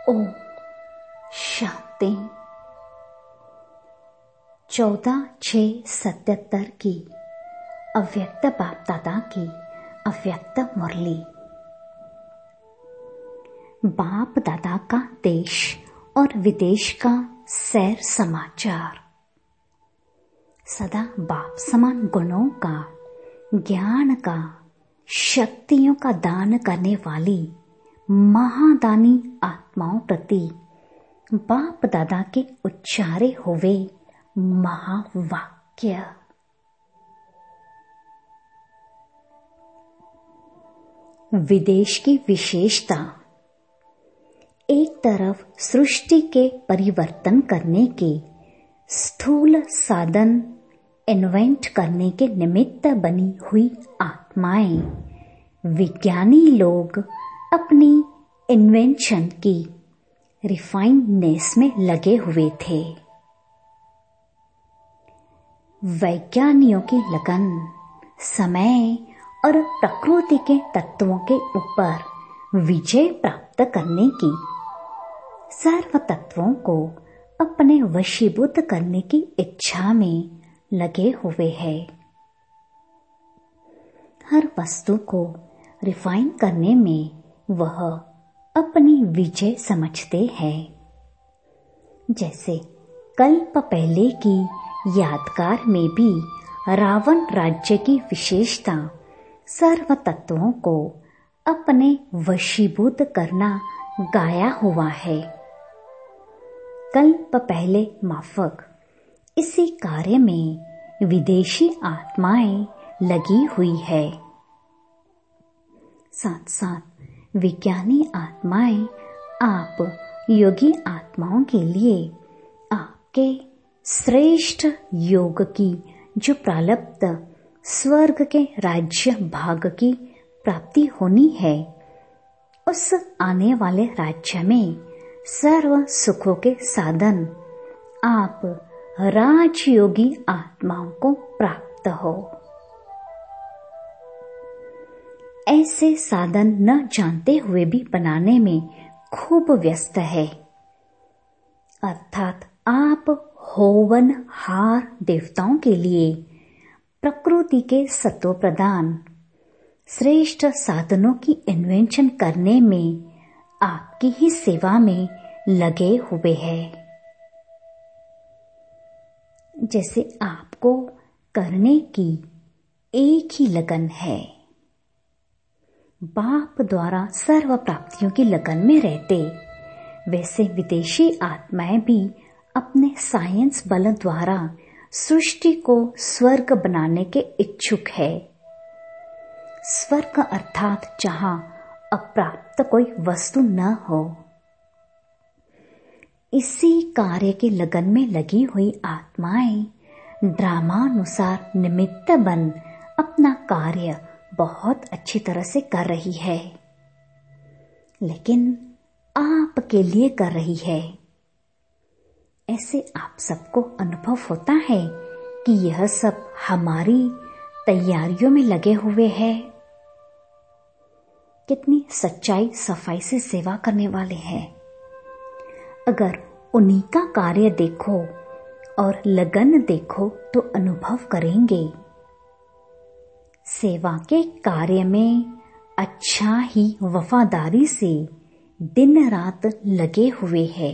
ओम शांति। 14/6/77 की अव्यक्त बाप दादा की अव्यक्त मुरली। बाप दादा का देश और विदेश का सैर समाचार। सदा बाप समान गुणों का, ज्ञान का, शक्तियों का दान करने वाली महादानी आत्माओं प्रति बाप दादा के उच्चारे हुए महावाक्य। विदेश की विशेषता। एक तरफ सृष्टि के परिवर्तन करने के स्थूल साधन इन्वेंट करने के निमित्त बनी हुई आत्माएं, विज्ञानी लोग अपनी इन्वेंशन की रिफाइननेस में लगे हुए थे। वैज्ञानिकों की लगन समय और प्रकृति के तत्वों के ऊपर विजय प्राप्त करने की, सर्व तत्वों को अपने वशीभूत करने की इच्छा में लगे हुए हैं। हर वस्तु को रिफाइन करने में वह अपनी विजय समझते हैं। जैसे कल्प पहले की यादगार में भी रावण राज्य की विशेषता सर्व तत्वों को अपने वशीभूत करना गाया हुआ है। कल्प पहले माफक इसी कार्य में विदेशी आत्माएं लगी हुई है। साथ साथ विज्ञानी आत्माएं आप योगी आत्माओं के लिए आपके श्रेष्ठ योग की जो प्रारब्ध स्वर्ग के राज्य भाग की प्राप्ति होनी है, उस आने वाले राज्य में सर्व सुखों के साधन आप राजयोगी आत्माओं को प्राप्त हो। ऐसे साधन न जानते हुए भी बनाने में खूब व्यस्त है। अर्थात आप होवन हार देवताओं के लिए प्रकृति के सत्व प्रदान श्रेष्ठ साधनों की इन्वेंशन करने में आपकी ही सेवा में लगे हुए हैं। जैसे आपको करने की एक ही लगन है, बाप द्वारा सर्व प्राप्तियों की लगन में रहते, वैसे विदेशी आत्माएं भी अपने साइंस बल द्वारा सृष्टि को स्वर्ग बनाने के इच्छुक है। स्वर्ग अर्थात जहां अप्राप्त कोई वस्तु न हो। इसी कार्य की लगन में लगी हुई आत्माएं ड्रामानुसार निमित्त बन अपना कार्य बहुत अच्छी तरह से कर रही है, लेकिन आपके लिए कर रही है। ऐसे आप सबको अनुभव होता है कि यह सब हमारी तैयारियों में लगे हुए हैं। कितनी सच्चाई सफाई से सेवा करने वाले हैं। अगर उन्हीं का कार्य देखो और लगन देखो तो अनुभव करेंगे। सेवा के कार्य में अच्छा ही वफादारी से दिन रात लगे हुए हैं।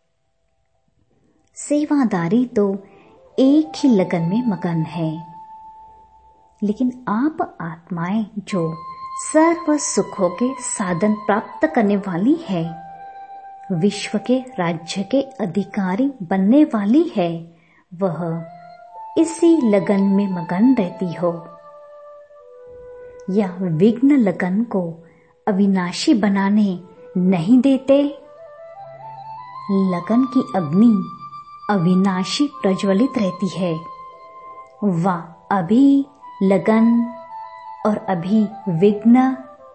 सेवादारी तो एक ही लगन में मगन है, लेकिन आप आत्माएं जो सर्व सुखों के साधन प्राप्त करने वाली है, विश्व के राज्य के अधिकारी बनने वाली है, वह इसी लगन में मगन रहती हो। या विघ्न लगन को अविनाशी बनाने नहीं देते। लगन की अग्नि अविनाशी प्रज्वलित रहती है। वह अभी लगन और अभी विघ्न।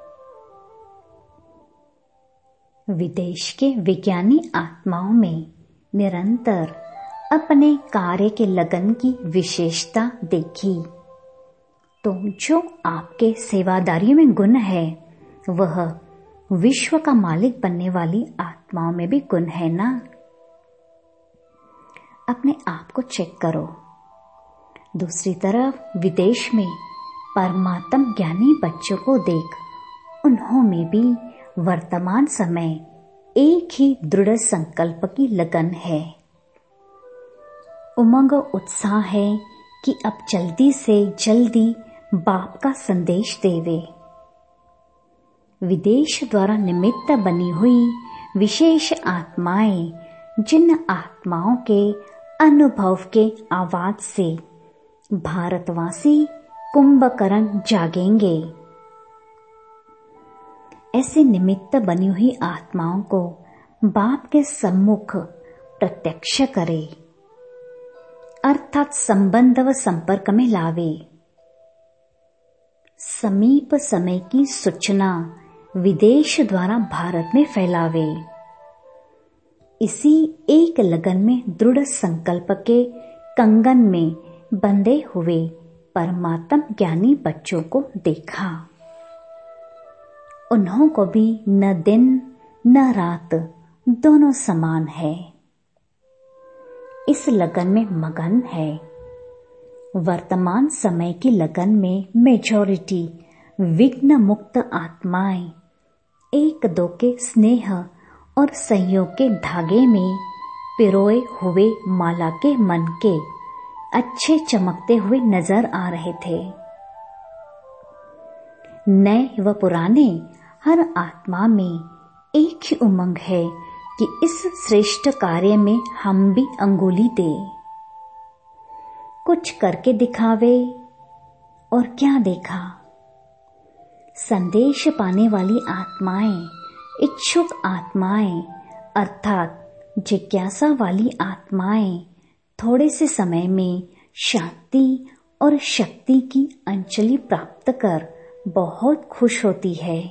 विदेश के विज्ञानी आत्माओं में निरंतर अपने कार्य के लगन की विशेषता देखी, तो जो आपके सेवादारियों में गुण है, वह विश्व का मालिक बनने वाली आत्मा आत्माओं में भी गुण है ना। अपने आप को चेक करो। दूसरी तरफ विदेश में परमात्म ज्ञानी बच्चों को देख, उन्होंने भी वर्तमान समय एक ही दृढ़ संकल्प की लगन है। उमंग उत्साह है कि अब जल्दी से जल्दी बाप का संदेश देवे। विदेश द्वारा निमित्त बनी हुई विशेष आत्माएं, जिन आत्माओं के अनुभव के आवाज से भारतवासी कुंभकर्ण जागेंगे, ऐसे निमित्त बनी हुई आत्माओं को बाप के सम्मुख प्रत्यक्ष करे, अर्थात संबंध व संपर्क में लावे। समीप समय की सूचना विदेश द्वारा भारत में फैलावे। इसी एक लगन में दृढ़ संकल्प के कंगन में बंधे हुए परमात्म ज्ञानी बच्चों को देखा। उन्हों को भी न दिन न रात दोनों समान है, इस लगन में मगन है। वर्तमान समय की लगन में मेजॉरिटी विघ्न मुक्त आत्माएं एक दो के स्नेह और सहयोग के धागे में पिरोए हुए माला के मन के अच्छे चमकते हुए नजर आ रहे थे। नए व पुराने हर आत्मा में एक ही उमंग है कि इस श्रेष्ठ कार्य में हम भी अंगुली दें। कुछ करके दिखावे। और क्या देखा? संदेश पाने वाली आत्माएं, इच्छुक आत्माएं अर्थात जिज्ञासा वाली आत्माएं थोड़े से समय में शांति और शक्ति की अंजलि प्राप्त कर बहुत खुश होती है।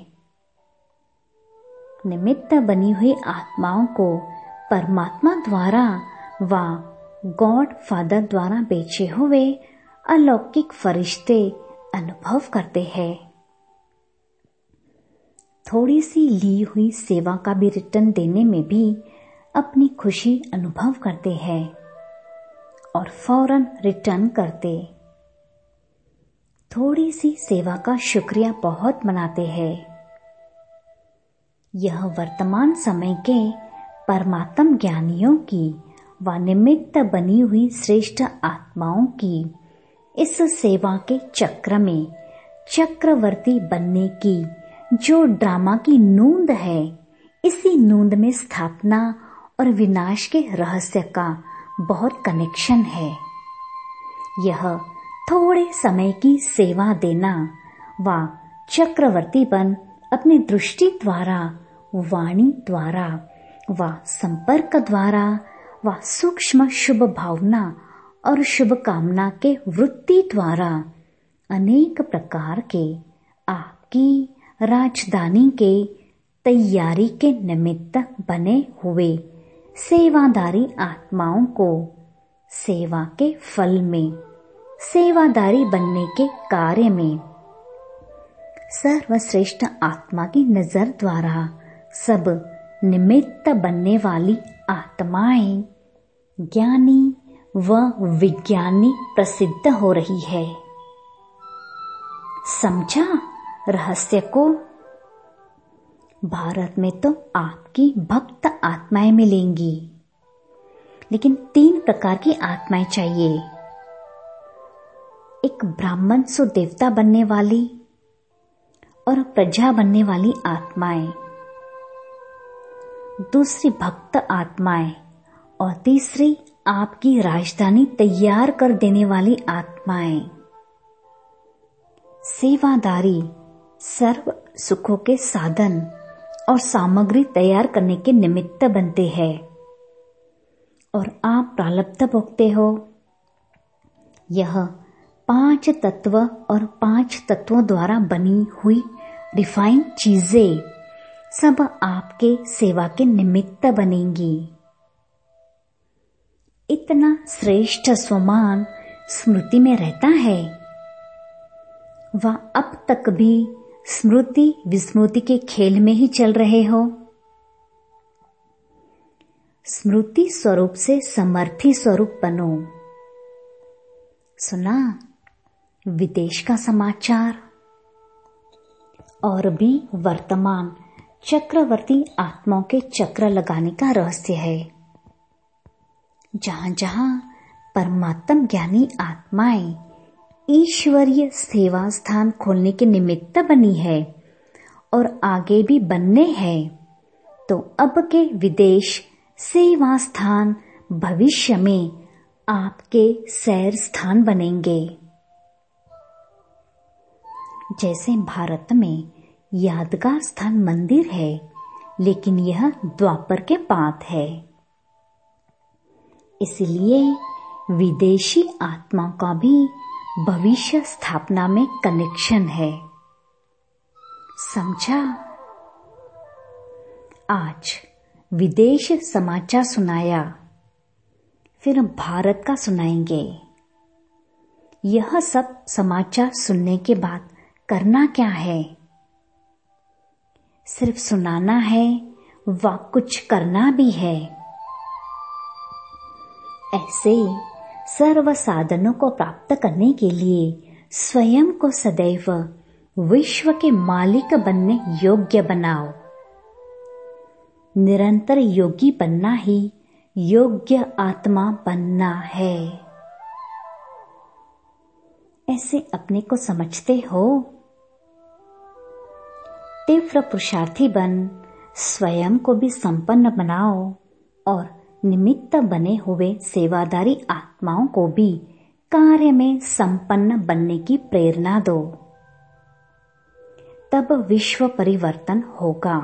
निमित्त बनी हुई आत्माओं को परमात्मा द्वारा व गॉड फादर द्वारा बेचे हुए अलौकिक फरिश्ते अनुभव करते हैं। थोड़ी सी ली हुई सेवा का भी रिटर्न देने में भी अपनी खुशी अनुभव करते हैं और फौरन रिटर्न करते। थोड़ी सी सेवा का शुक्रिया बहुत मनाते हैं। यह वर्तमान समय के परमात्म ज्ञानियों की व निमित्त बनी हुई श्रेष्ठ आत्माओं की इस सेवा के चक्र में चक्रवर्ती बनने की जो ड्रामा की नूंद है, इसी नूंद में स्थापना और विनाश के रहस्य का बहुत कनेक्शन है। यह थोड़े समय की सेवा देना व चक्रवर्ती बन अपनी दृष्टि द्वारा, वाणी द्वारा व संपर्क द्वारा व सूक्ष्म शुभ भावना और शुभ कामना के वृत्ति द्वारा अनेक प्रकार के आपकी राजधानी के तैयारी के निमित्त बने हुए सेवादारी आत्माओं को सेवा के फल में, सेवादारी बनने के कार्य में सर्वश्रेष्ठ आत्मा की नजर द्वारा सब निमित्त बनने वाली आत्माएं ज्ञानी व विज्ञानी प्रसिद्ध हो रही है। समझा रहस्य को? भारत में तो आपकी भक्त आत्माएं मिलेंगी, लेकिन 3 प्रकार की आत्माएं चाहिए। एक ब्राह्मण सो देवता बनने वाली और प्रजा बनने वाली आत्माएं, दूसरी भक्त आत्माएं और तीसरी आपकी राजधानी तैयार कर देने वाली आत्माएं। सेवादारी सर्व सुखों के साधन और सामग्री तैयार करने के निमित्त बनते हैं और आप प्रारब्ध भोगते हो। यह 5 तत्व और 5 तत्वों द्वारा बनी हुई रिफाइन चीजें सब आपके सेवा के निमित्त बनेंगी। इतना श्रेष्ठ स्वमान स्मृति में रहता है। वह अब तक भी स्मृति विस्मृति के खेल में ही चल रहे हो। स्मृति स्वरूप से समर्थी स्वरूप बनो। सुना विदेश का समाचार और भी वर्तमान चक्रवर्ती आत्माओं के चक्र लगाने का रहस्य है। जहां जहां परमात्म ज्ञानी आत्माएं ईश्वरीय सेवा स्थान खोलने के निमित्त बनी है और आगे भी बनने हैं, तो अब के विदेश सेवा स्थान भविष्य में आपके सैर स्थान बनेंगे। जैसे भारत में यादगार स्थान मंदिर है, लेकिन यह द्वापर के पात है। इसलिए विदेशी आत्मा का भी भविष्य स्थापना में कनेक्शन है। समझा? आज विदेश समाचार सुनाया, फिर भारत का सुनाएंगे। यह सब समाचार सुनने के बाद करना क्या है? सिर्फ सुनाना है व कुछ करना भी है। ऐसे सर्व साधनों को प्राप्त करने के लिए स्वयं को सदैव विश्व के मालिक बनने योग्य बनाओ। निरंतर योगी बनना ही योग्य आत्मा बनना है। ऐसे अपने को समझते हो? तीव्र पुरुषार्थी बन स्वयं को भी संपन्न बनाओ और निमित्त बने हुए सेवादारी आत्माओं को भी कार्य में संपन्न बनने की प्रेरणा दो। तब विश्व परिवर्तन होगा।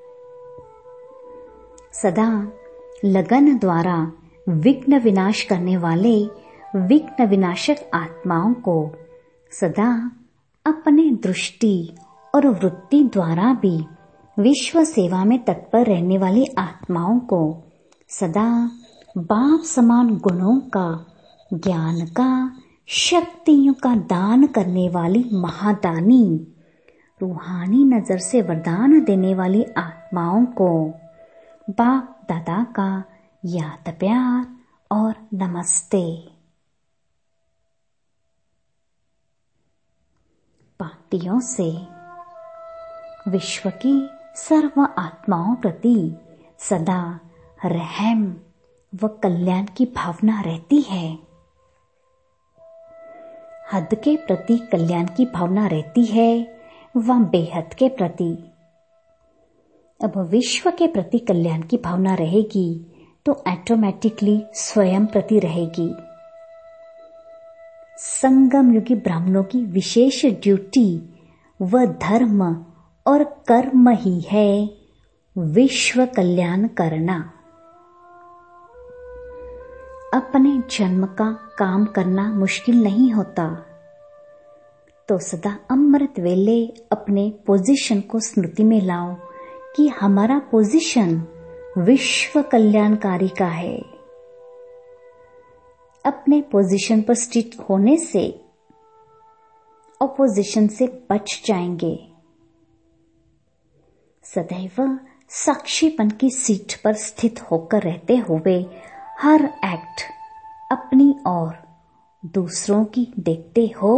सदा लगन द्वारा विघ्न विनाश करने वाले विघ्न विनाशक आत्माओं को सदा अपने दृष्टि और वृत्ति द्वारा भी विश्व सेवा में तत्पर रहने वाली आत्माओं को सदा बाप समान गुणों का, ज्ञान का, शक्तियों का दान करने वाली महादानी, रूहानी नजर से वरदान देने वाली आत्माओं को बाप दादा का याद प्यार और नमस्ते। पार्टियों से विश्व की सर्व आत्माओं प्रति सदा रहम व कल्याण की भावना रहती है। हद के प्रति कल्याण की भावना रहती है व बेहद के प्रति। अब विश्व के प्रति कल्याण की भावना रहेगी तो ऑटोमेटिकली स्वयं प्रति रहेगी। संगम युगी ब्राह्मणों की विशेष ड्यूटी व धर्म और कर्म ही है विश्व कल्याण करना। अपने जन्म का काम करना मुश्किल नहीं होता, तो सदा अमृत वेले अपने पोजीशन को स्मृति में लाओ कि हमारा पोजीशन विश्व कल्याणकारी का है। अपने पोजीशन पर स्थित होने से ऑपोजिशन से बच जाएंगे। सदैव साक्षीपन की सीट पर स्थित होकर रहते हुए हर एक्ट अपनी और दूसरों की देखते हो।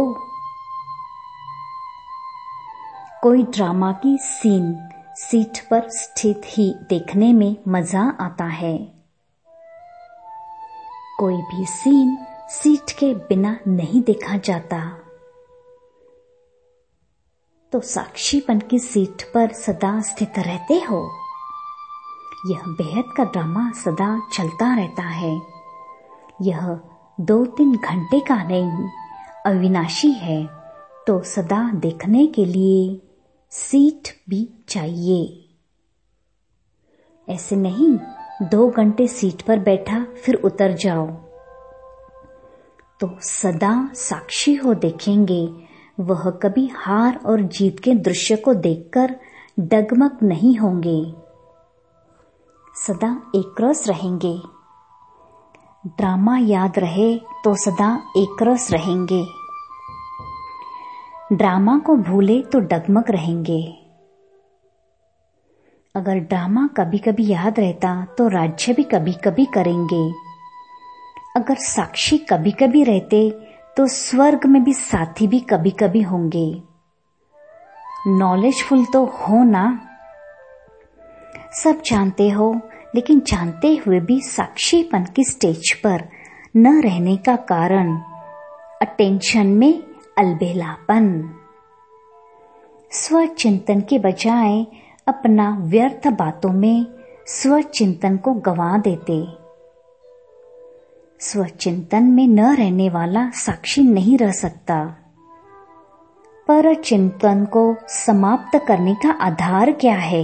कोई ड्रामा की सीट पर स्थित ही देखने में मजा आता है। कोई भी सीट के बिना नहीं देखा जाता। तो साक्षीपन की सीट पर सदा स्थित रहते हो। यह बेहद का ड्रामा सदा चलता रहता है। यह 2-3 घंटे का नहीं, अविनाशी है, तो सदा देखने के लिए सीट भी चाहिए। ऐसे नहीं 2 घंटे सीट पर बैठा फिर उतर जाओ, तो सदा साक्षी हो देखेंगे। वह कभी हार और जीत के दृश्य को देखकर डगमग नहीं होंगे, सदा एक रस रहेंगे। ड्रामा याद रहे तो सदा एक रस रहेंगे। ड्रामा को भूले तो डगमग रहेंगे। अगर ड्रामा कभी कभी याद रहता तो राज्य भी कभी कभी करेंगे। अगर साक्षी कभी कभी रहते तो स्वर्ग में भी साथी भी कभी कभी होंगे। नॉलेजफुल तो हो ना, सब जानते हो, लेकिन जानते हुए भी साक्षीपन की स्टेज पर न रहने का कारण अटेंशन में अलबेलापन। स्वचिंतन के बजाय अपना व्यर्थ बातों में स्वचिंतन को गंवा देते। स्वचिंतन में न रहने वाला साक्षी नहीं रह सकता। पर चिंतन को समाप्त करने का आधार क्या है?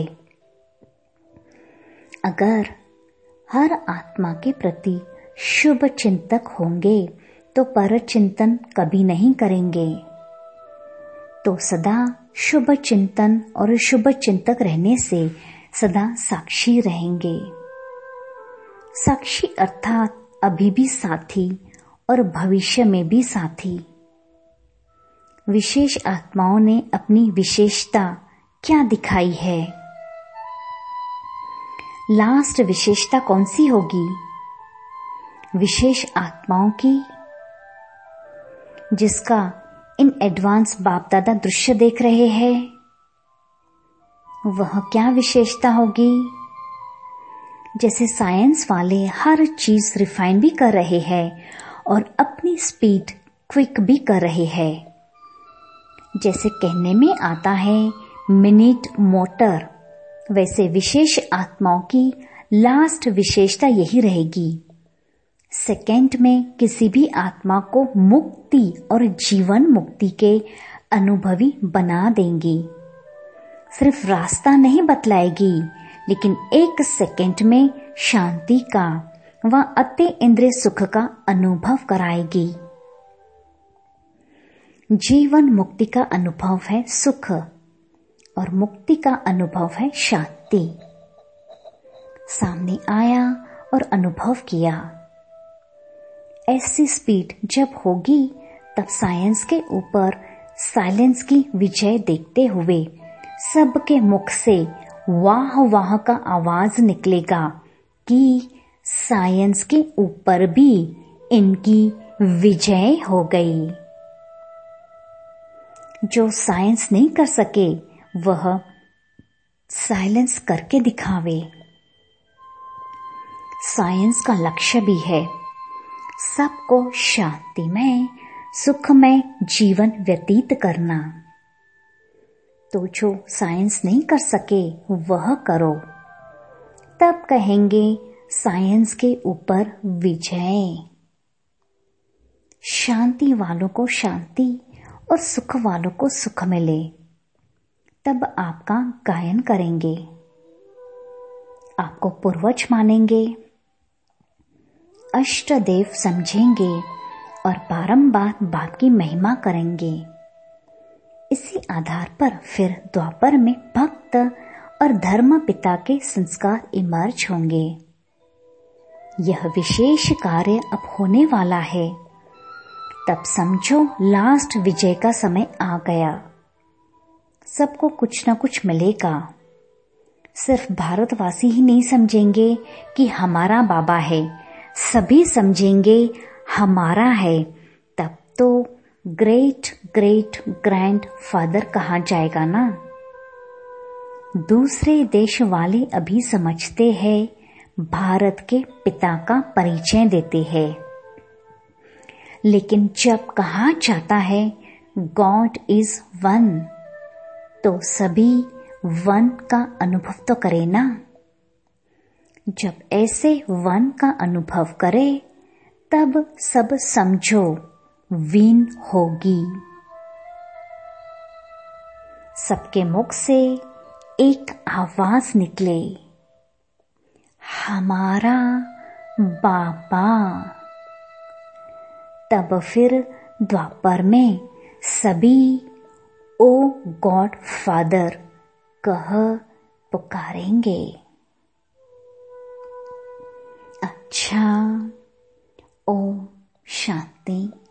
अगर हर आत्मा के प्रति शुभ चिंतक होंगे तो पर चिंतन कभी नहीं करेंगे। तो सदा शुभ चिंतन और शुभ चिंतक रहने से सदा साक्षी रहेंगे। साक्षी अर्थात अभी भी साथी और भविष्य में भी साथी। विशेष आत्माओं ने अपनी विशेषता क्या दिखाई है? लास्ट विशेषता कौन सी होगी? विशेष आत्माओं की, जिसका इन एडवांस बाप दादा दृश्य देख रहे हैं, वह क्या विशेषता होगी? जैसे साइंस वाले हर चीज रिफाइन भी कर रहे हैं और अपनी स्पीड क्विक भी कर रहे हैं। जैसे कहने में आता है मिनट मोटर, वैसे विशेष आत्माओं की लास्ट विशेषता यही रहेगी। सेकंड में किसी भी आत्मा को मुक्ति और जीवन मुक्ति के अनुभवी बना देंगी। सिर्फ रास्ता नहीं बतलाएगी, लेकिन एक सेकंड में शांति का व अति इंद्रिय सुख का अनुभव कराएगी। जीवन मुक्ति का अनुभव है सुख और मुक्ति का अनुभव है शांति। सामने आया और अनुभव किया। ऐसी स्पीड जब होगी तब साइंस के ऊपर साइलेंस की विजय देखते हुए सबके मुख से वाह वाह का आवाज निकलेगा कि साइंस के ऊपर भी इनकी विजय हो गई। जो साइंस नहीं कर सके वह साइलेंस करके दिखावे। साइंस का लक्ष्य भी है सबको शांतिमय सुखमय जीवन व्यतीत करना। तो जो साइंस नहीं कर सके वह करो, तब कहेंगे साइंस के ऊपर विजय। शांति वालों को शांति और सुख वालों को सुख मिले, तब आपका गायन करेंगे, आपको पूर्वज मानेंगे, अष्ट देव समझेंगे और बारंबार बाप की महिमा करेंगे। इसी आधार पर फिर द्वापर में भक्त और धर्म पिता के संस्कार इमर्ज होंगे। यह विशेष कार्य अब होने वाला है। तब समझो लास्ट विजय का समय आ गया। सबको कुछ न कुछ मिलेगा। सिर्फ भारतवासी ही नहीं समझेंगे कि हमारा बाबा है, सभी समझेंगे हमारा है। तब तो ग्रेट ग्रेट ग्रैंड फादर कहा जाएगा ना। दूसरे देश वाले अभी समझते हैं, भारत के पिता का परिचय देते हैं। लेकिन जब कहा जाता है गॉड इज वन, तो सभी वन का अनुभव तो करे ना। जब ऐसे वन का अनुभव करे तब सब समझो विन होगी। सबके मुख से एक आवाज निकले, हमारा बाबा। तब फिर द्वापर में सभी ओ गॉड फादर कह पुकारेंगे। अच्छा, ओम शांति।